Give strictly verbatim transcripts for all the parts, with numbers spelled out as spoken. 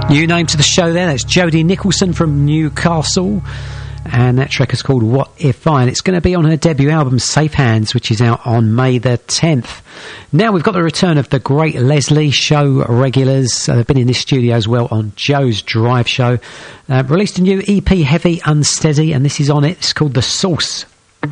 New name to the show there, that's Jodie Nicholson from Newcastle, and that track is called What If I, and it's going to be on her debut album Safe Hands, which is out on May the tenth. Now we've got the return of the great Leslie, show regulars. Uh, they've been in this studio as well on Joe's Drive Show. Uh, released a new E P, Heavy Unsteady, and this is on it. It's called The Source.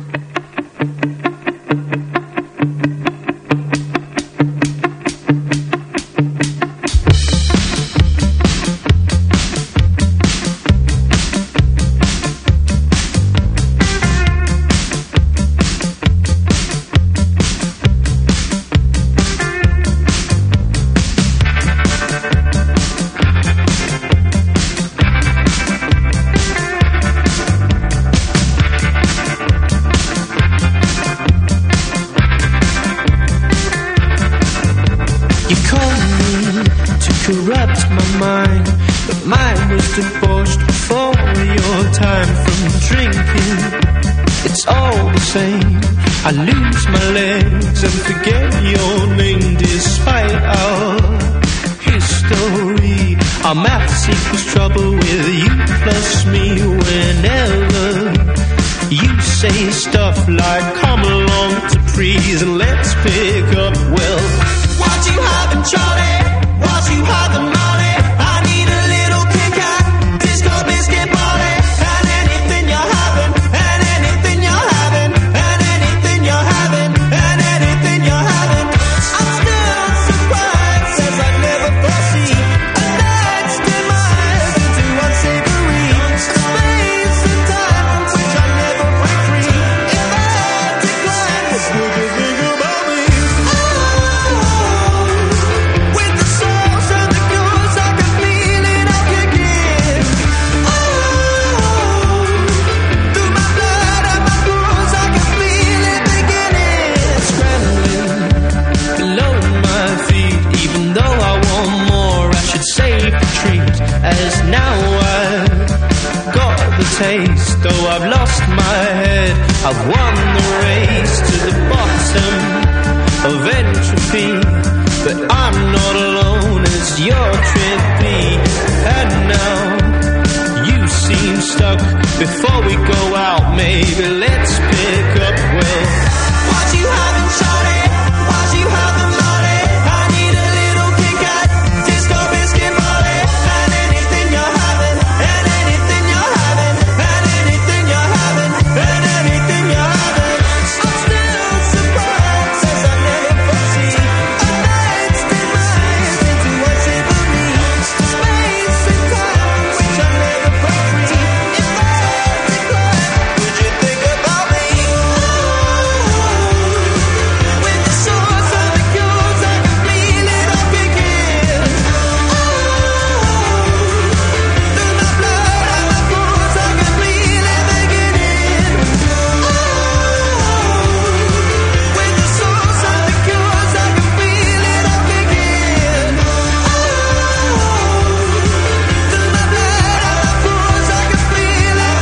I lose my legs and forget your name despite our history. Our maths equals trouble with you plus me whenever you say stuff like come along to please and let's pick up. Well, what you having, Charlie? What you having, Molly? I need a little kick out, disco biscuit body, and anything you're having, and anything you're having, and anything you're having, and anything you're having. I'm still surprised as I never foresee a night's demise into unsavory space and time which I never break free. If I decline, what would you think about me? Oh, with the sauce and the goose, I can feel it all kick in. Oh, through my blood and my pores, I can feel it beginning. Scrambling below my feet, even though I want more, I should save the treat. As now I've got the taste, though I've lost my head, I've won the race to the bottom of entropy. But I'm not alone as your trippy. And now you seem stuck. Before we go out, maybe let's pick up. Well, what you having, shawty? What you having, Molly? I need a little kick out, disco biscuit body, and anything you're having, and anything you're having, and anything you're having, and anything you're having. I'm still surprised as I never foresee a night's demise into unsavory space and time which I never break free. If I decline, would you think about me? Oh, with the source of the cures, I can feel it all begin. Oh, through my blood and my pores, I can feel it beginning. Oh, with the source of the cures, I can feel it all begin. Oh, through my blood and my pores, I can feel it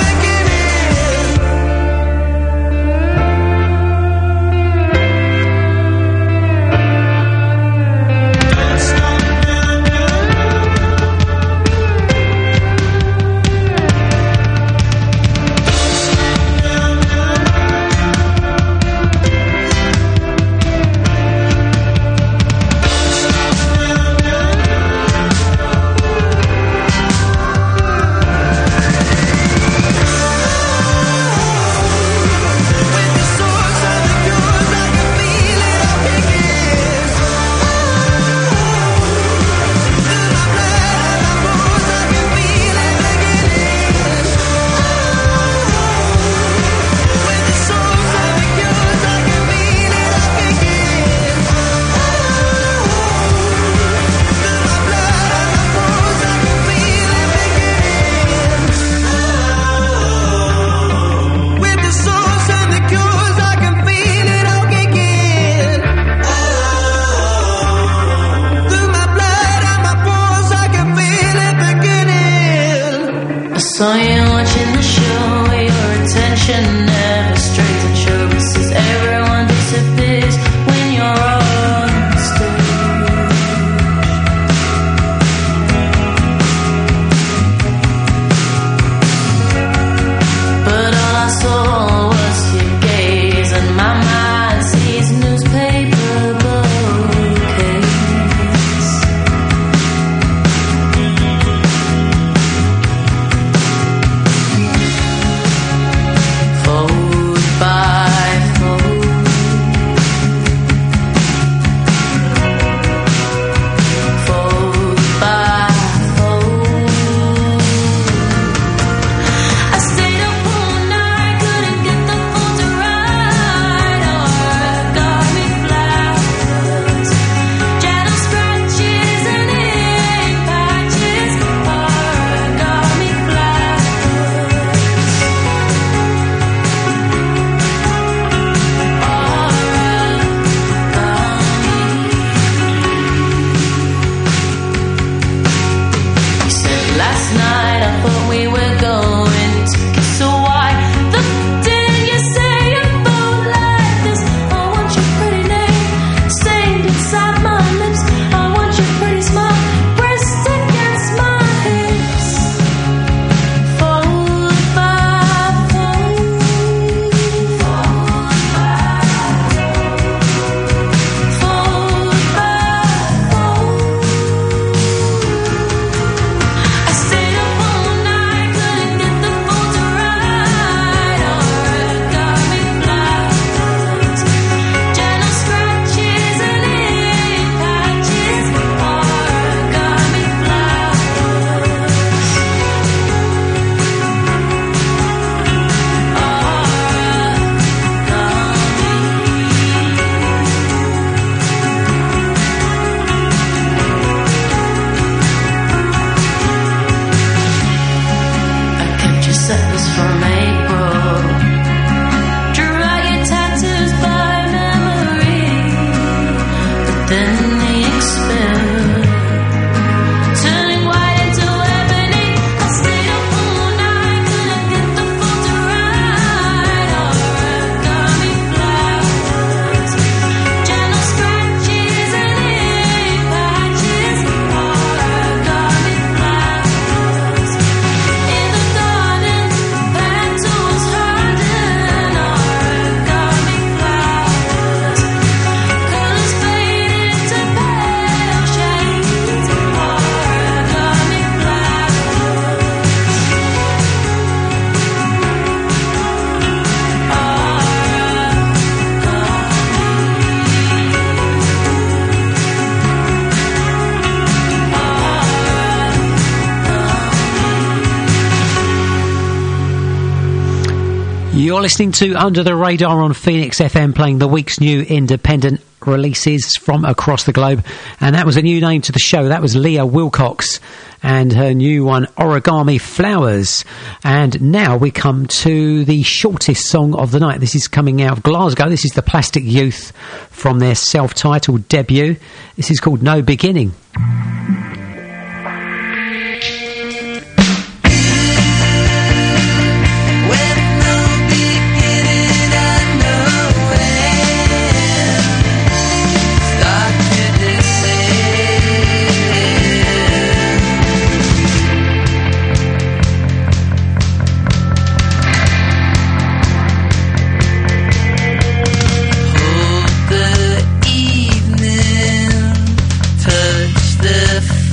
You're listening to Under the Radar on Phoenix F M, playing the week's new independent releases from across the globe. And that was a new name to the show. That was Leah Wilcox and her new one, Origami Flowers. And now we come to the shortest song of the night. This is coming out of Glasgow. This is the Plastic Youth from their self-titled debut. This is called No Beginning. Touch the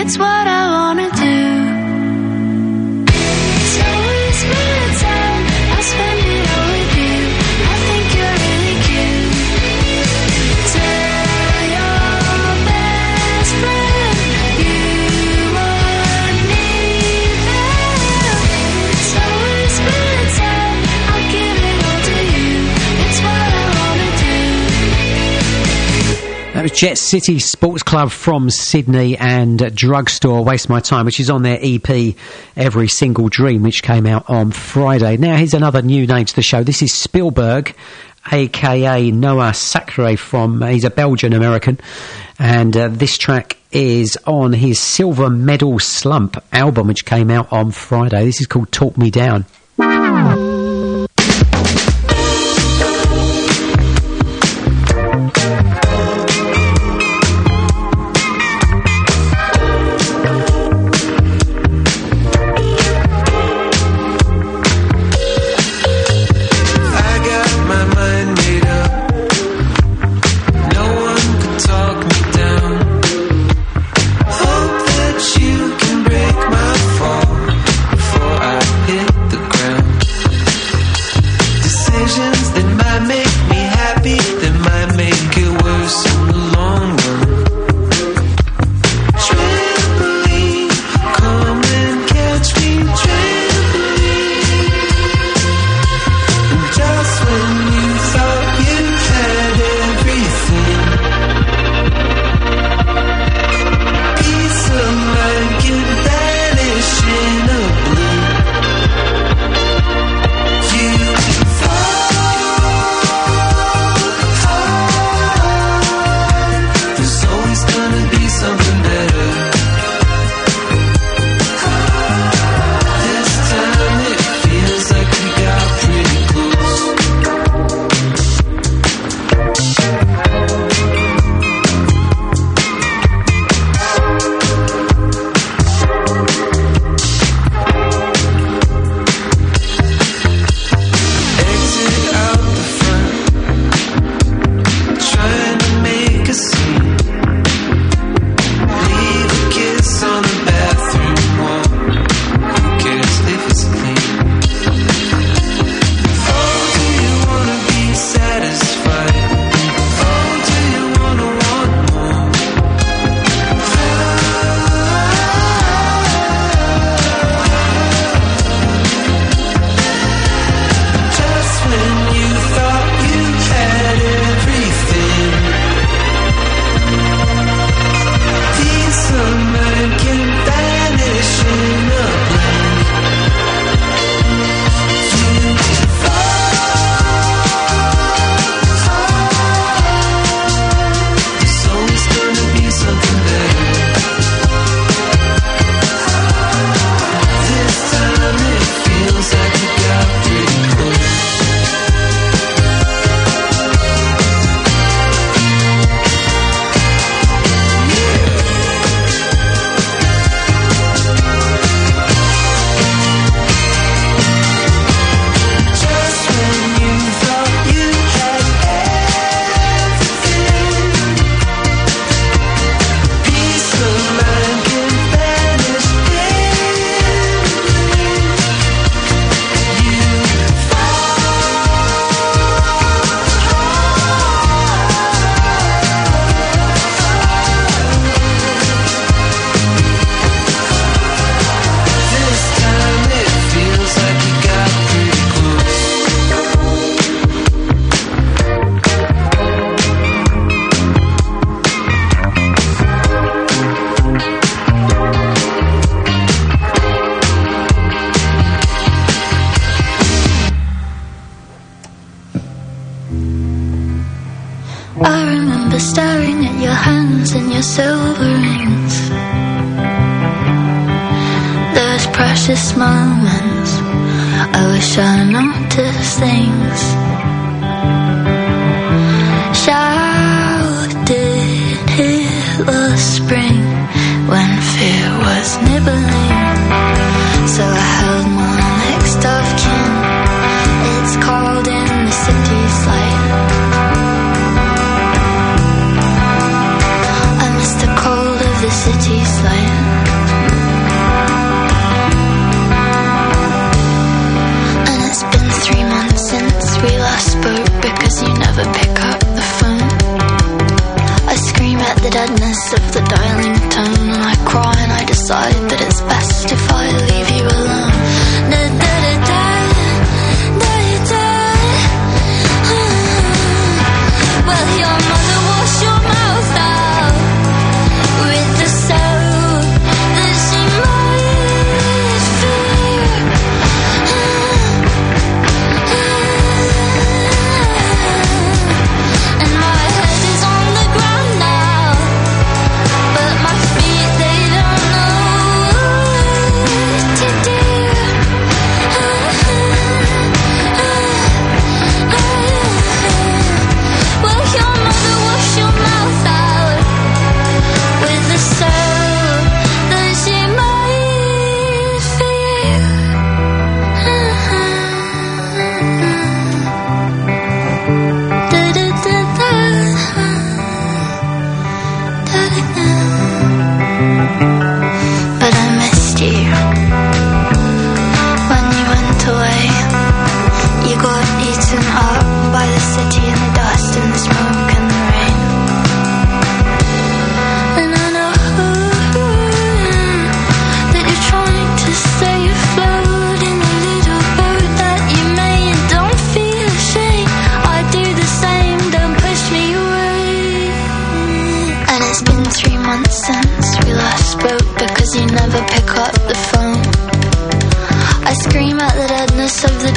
it's what I wanna do. So we spend time, I'll spend it all with you. I think you're really cute. Tell your best friend you want me there. So we spend time, I'll give it all to you. It's what I wanna do. That was Jet City Sports Club from Sydney and uh, Drugstore, Waste My Time, which is on their E P Every Single Dream, which came out on Friday. Now here's another new name to the show. This is Spielberg, a k a. Noah Sacre from, uh, he's a Belgian-American, and uh, this track is on his Silver Medal Slump album, which came out on Friday. This is called Talk Me Down. Staring at your hands and your silver rings, those precious moments, I wish I noticed things. Shouted it was spring when fear was nibbling, so I held my next of kin. It's cold in the city's light. The city's light.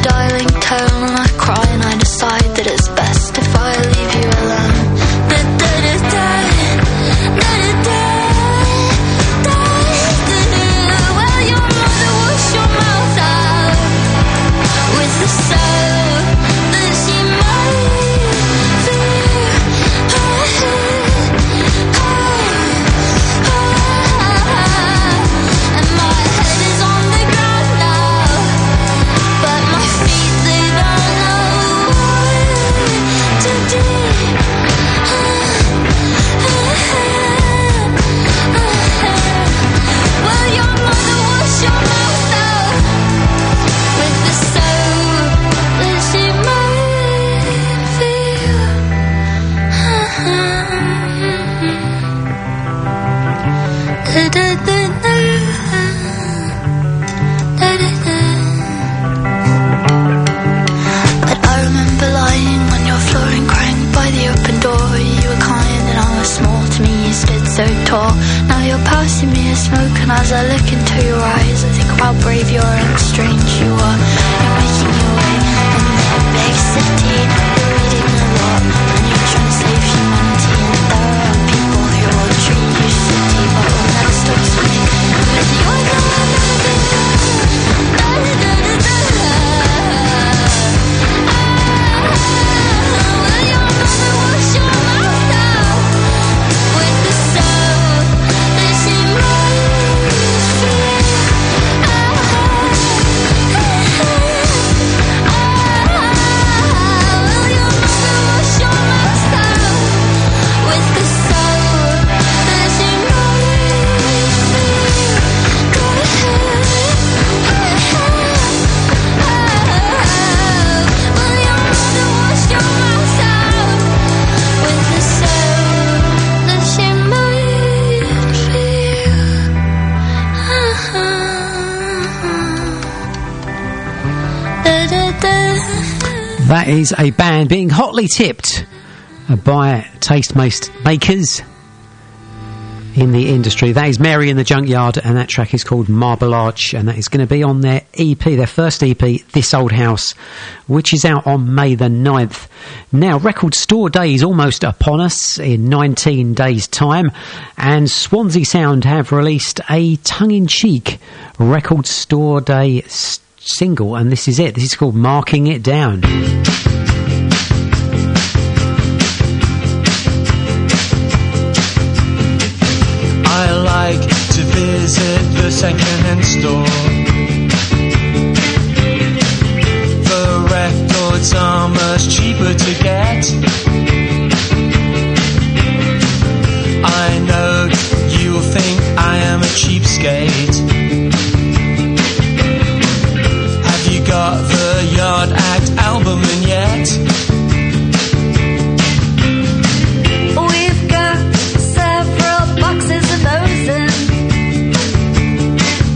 dialing tone, and I cry and I decide that it's best if I leave you alone. Da-da-da-da, da-da-da, da-da-da. Well, your mother washed your mouth out with the soap that she made for you. And my head is on the ground now, but my feet, they don't know what to do. Well, your mother washed your mouth out with the soap that she made for you. Da-da-da-da. Da-da-da. But I remember lying on your floor and crying by the open door. You were kind and I was small. To me you stood so tall. Now you're passing me a smoke, and as I look into your eyes, I think of how brave you are and strange you are. You're making your way in that big city. You're reading a lot and you're trying to save humanity. And there are people who will treat you shitty, but will never stop swimming with your love. Well, your mother washed your mouth out with the soap that she made for you. Well, your mother washed your mouth out with the soap that she made for you. Well, your mother washed your mouth out with the soap that she made for you. Da-da-da. That is a band being hotly tipped by taste makers in the industry. That is Mary in the Junkyard, and that track is called Marble Arch, and that is going to be on their E P, their first E P, This Old House, which is out on May the ninth. Now, Record Store Day is almost upon us in nineteen days' time, and Swansea Sound have released a tongue-in-cheek Record Store Day s- single, and this is it. This is called Marking It Down. I like to visit the second-hand store. The records are much cheaper to get. I know you'll think I am a cheapskate. Have you got the Yard Act album in yet? We've got several boxes of those in.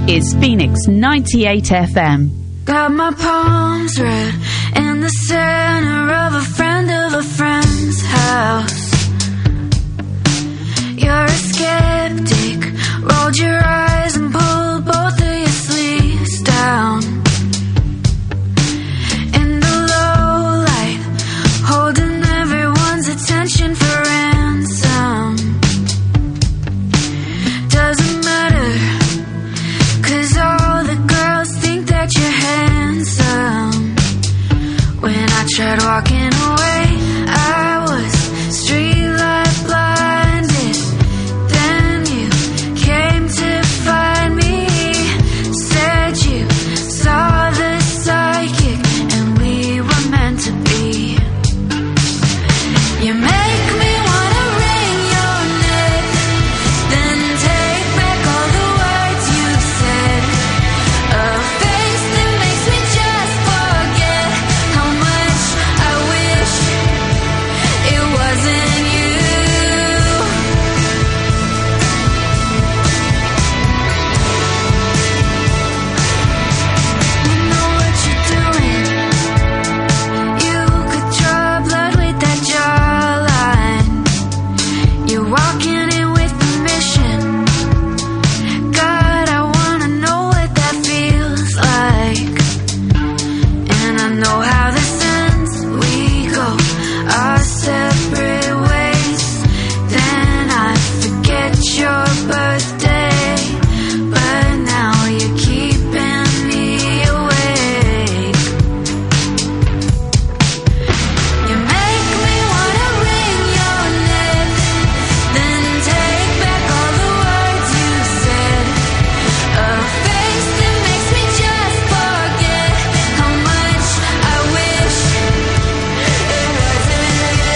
is Phoenix ninety-eight F M. Got my palms red in the center of a friend of a friend's house. You're a skeptic, rolled your eyes and pulled both of your sleeves down. In the low light, holding everyone's attention for ransom. Doesn't matter, 'cause all the girls think that you're handsome. When I tried walking away, I was streetlight blinded. Then you came to find me, said you saw the psychic and we were meant to be. You make me wanna wring your neck, then take back all the words you said. A face that makes me just forget how much I wish it wasn't you. You know what you're doing. You could draw blood with that jawline. You're walking in with permission. God, I wanna know what that feels like. And I know how this ends. We go our separate ways. Then I forget your birthday. But now you're keeping me awake. You make me wanna wring your neck, then take back all the words you said. A face that makes me just forget how much I wish it wasn't you.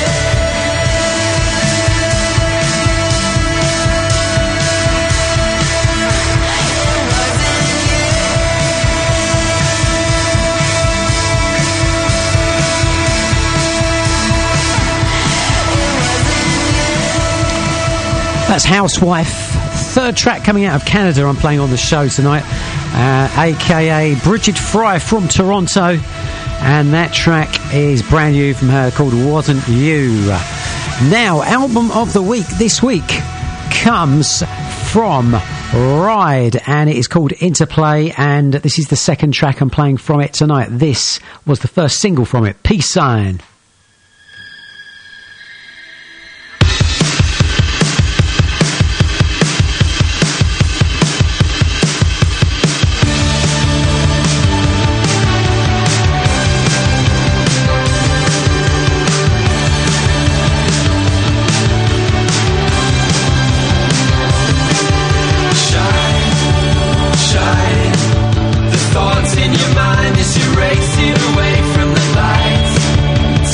That's Housewife. Third track coming out of Canada I'm playing on the show tonight. Uh, A K A Bridget Fry from Toronto. And that track is brand new from her called Wasn't You. Now, album of the week this week comes from Ride, and it is called Interplay, and this is the second track I'm playing from it tonight. This was the first single from it, Peace Sign. Shine, shine. The thoughts in your mind as you race it away from the lights.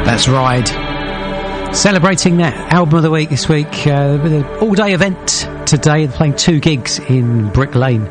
That's Ride. Celebrating that album of the week this week uh, with an all-day event today. They're playing two gigs in Brick Lane.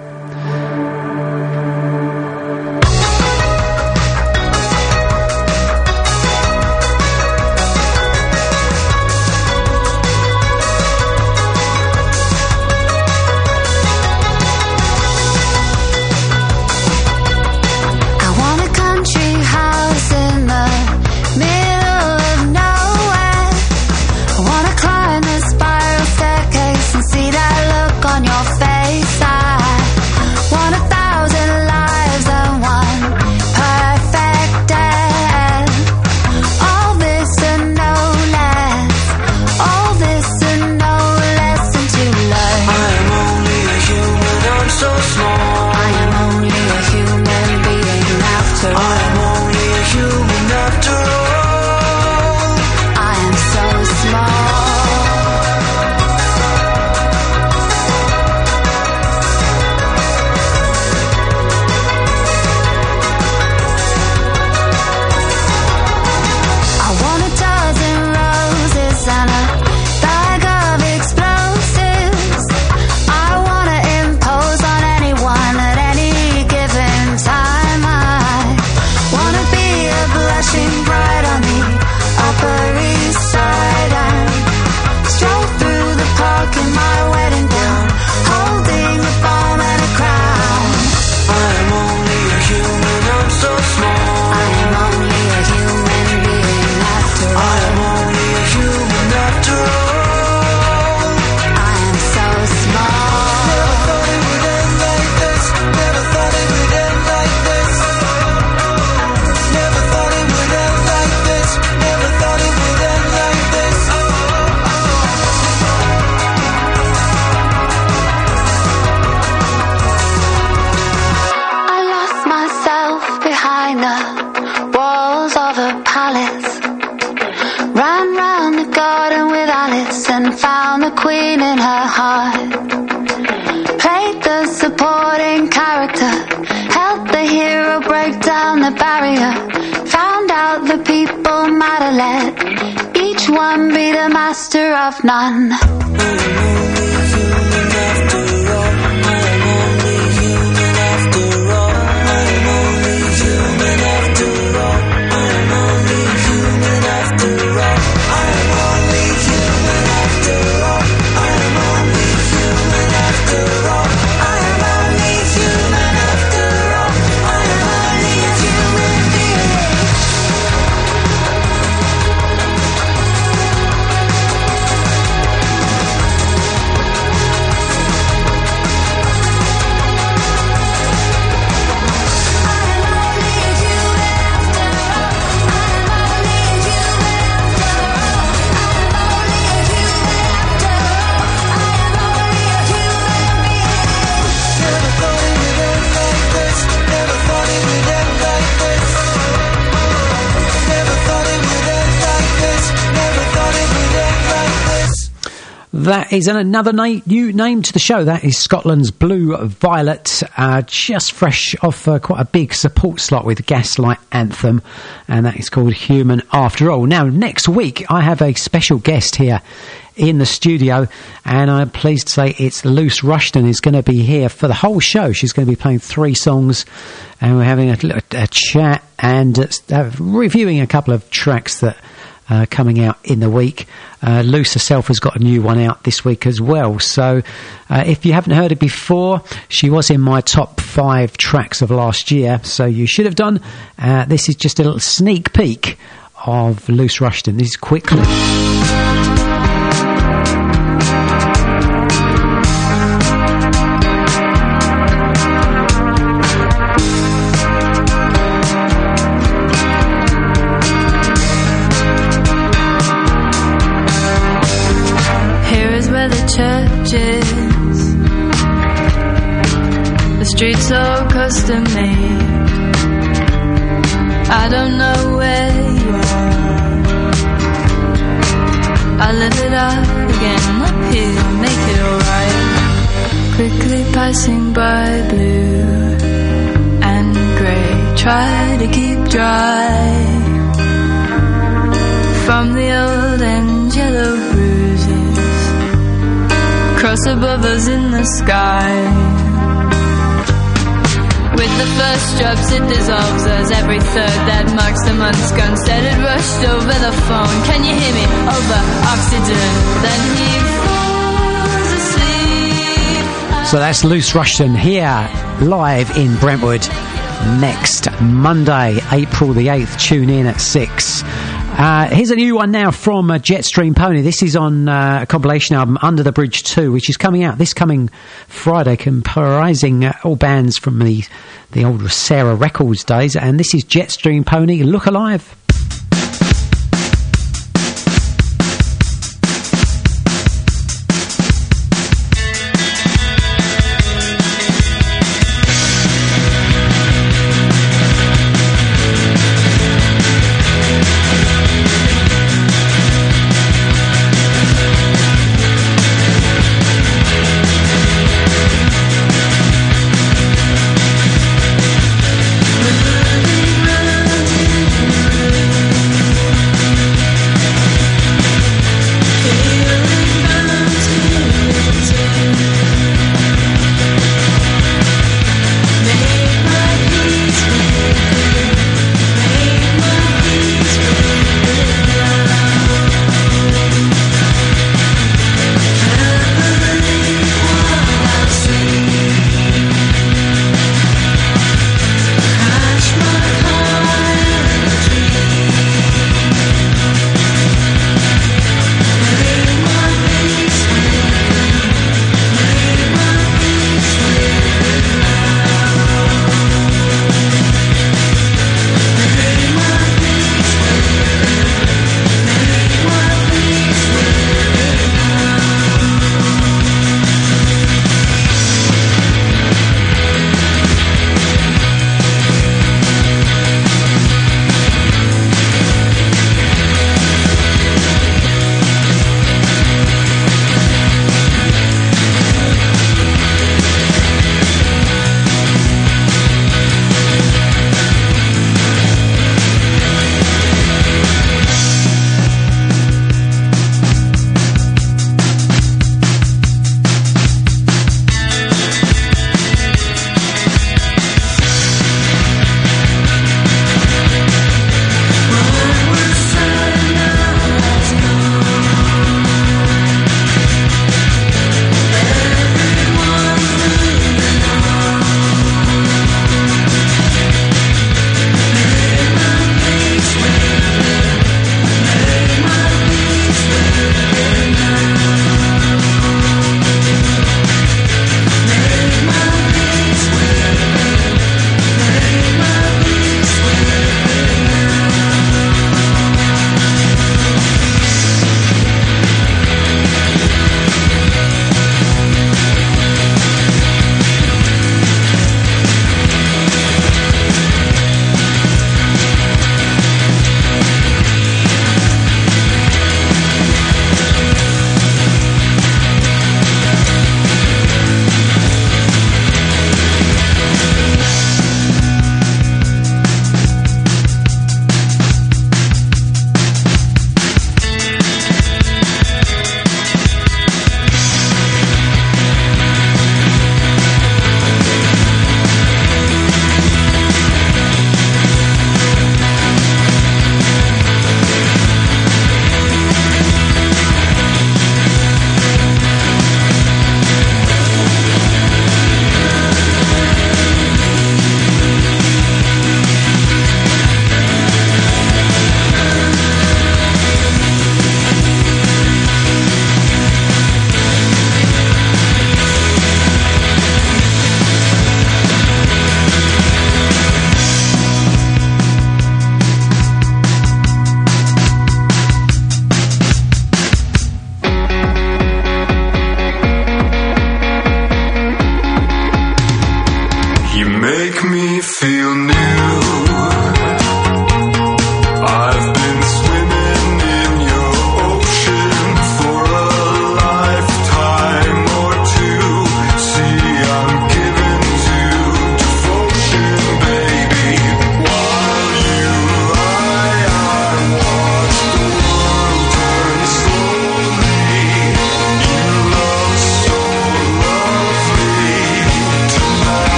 None. That is another na- new name to the show. That is Scotland's Blue Violet, uh, just fresh off uh, quite a big support slot with Gaslight Anthem, and that is called Human After All. Now, next week, I have a special guest here in the studio, and I'm pleased to say it's Luce Rushton is going to be here for the whole show. She's going to be playing three songs, and we're having a, a chat and uh, reviewing a couple of tracks that Uh, coming out in the week. Uh, Luce herself has got a new one out this week as well. So uh, if you haven't heard it before, she was in my top five tracks of last year, so you should have done. Uh, this is just a little sneak peek of Luce Rushton. This is Quickly. The streets so custom made. I don't know where you are. I live it up again up here, make it alright. Quickly passing by blue and grey, try to keep dry. from the old and yellow bruises cross above us in the sky. With the first drops it dissolves us. Every third that marks the month's gone. Said it rushed over the phone. Can you hear me? Over oxygen. Then he falls asleep. So that's Loose Rushton here live in Brentwood next Monday, April the eighth. Tune in at six. Uh, here's a new one now from uh, Jetstream Pony. This is on uh, a compilation album, Under the Bridge two, which is coming out this coming Friday, comprising uh, all bands from the, the old Sarah Records days. And this is Jetstream Pony, Look Alive. Running, running, running.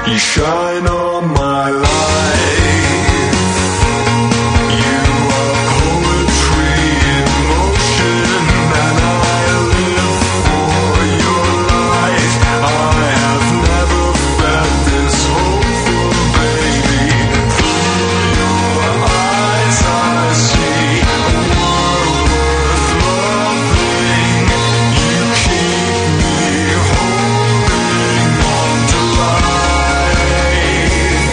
You shine on my life. You are poetry in motion, and I live for your light. I have never felt this hopeful, baby. Through your eyes I see a world worth loving. You keep me holding on to life.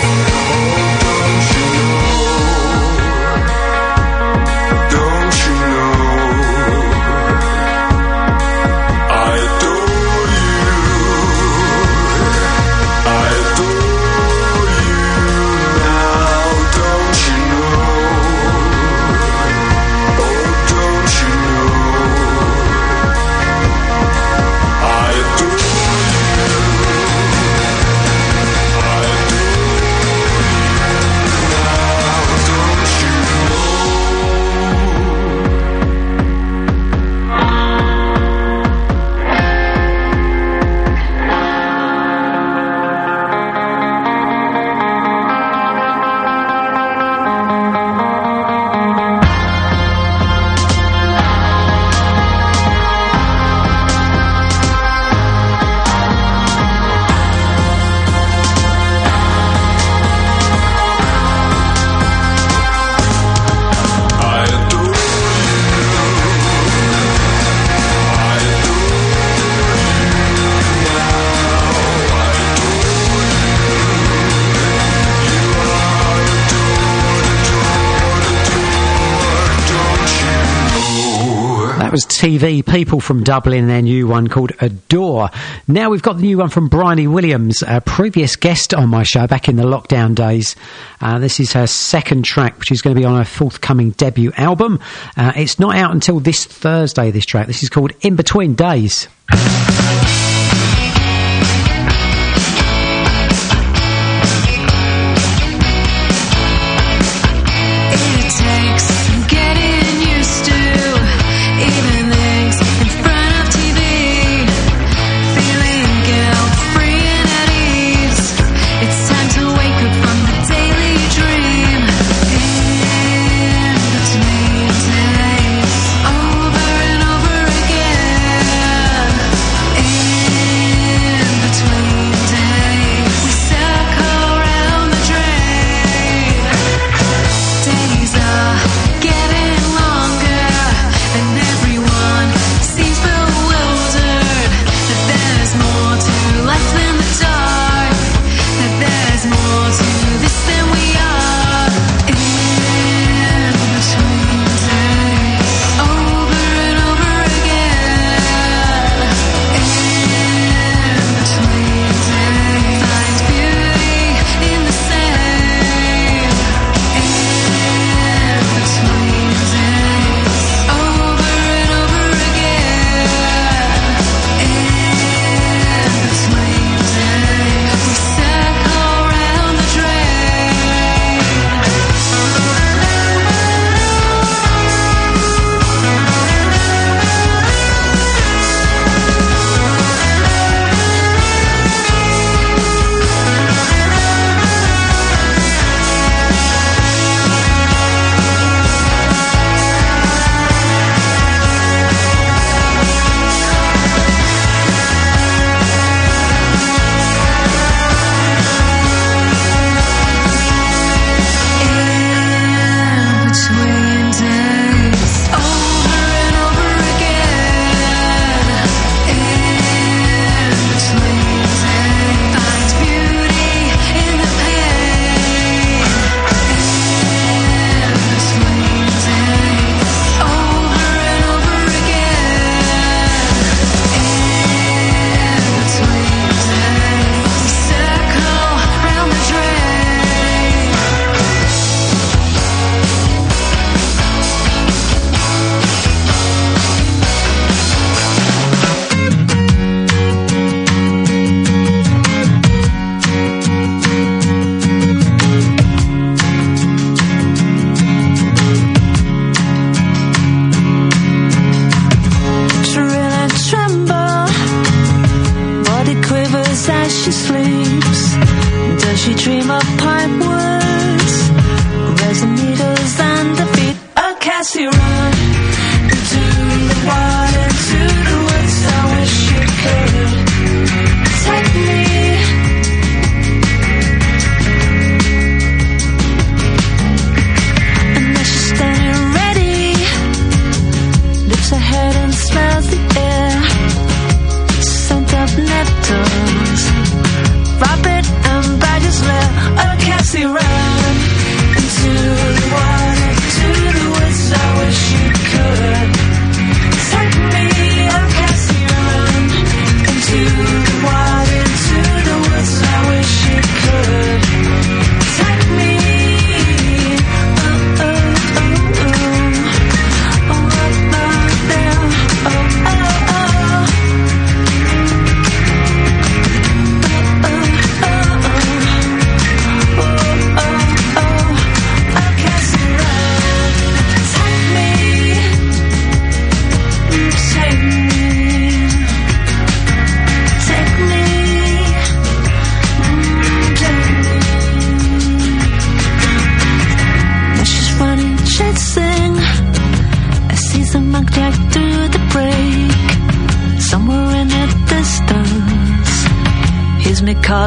Don't you know? I adore you. I adore you now. Don't you know? Oh, don't you know? I adore you. I That was T V People from Dublin, their new one called Adore. Now we've got the new one from Bryony Williams, a previous guest on my show back in the lockdown days. Uh, this is her second track, which is going to be on her forthcoming debut album. Uh, it's not out until this Thursday, this track. This is called In Between Days. It takes getting used to even things in front of T V, feeling guilt-free and at ease. It's time to wake up from the daily dream. In between days, over and over again.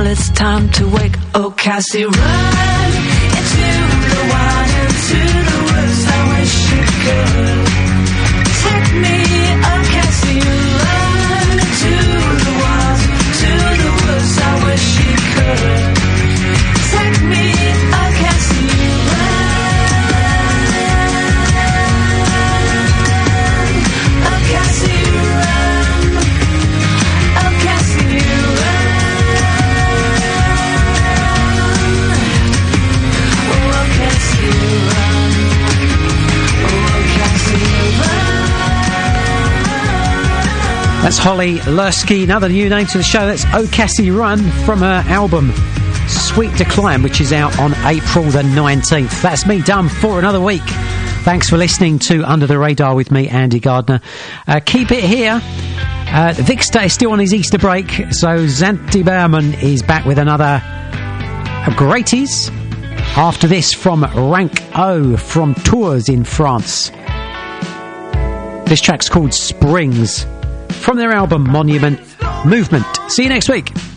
Well, it's time to wake. Oh, Cassie, run into the wild, into the woods. I wish you could take me. Oh, Cassie, run into the wild, to the woods. I wish you could take me. Oh, Cassie, run. Oh, Cassie, run. Oh, Cassie, run. That's Holly Lursky, another new name to the show. That's Oh Cassie Run from her album Sweet Decline, which is out on April the nineteenth. That's me done for another week. Thanks for listening to Under the Radar with me, Andy Gardner. Uh, keep it here. Uh, Vikster is still on his Easter break, so Zanti Bauman is back with another Greaties. After this, from Rank O from Tours in France. This track's called Springs, from their album Monument Movement. See you next week.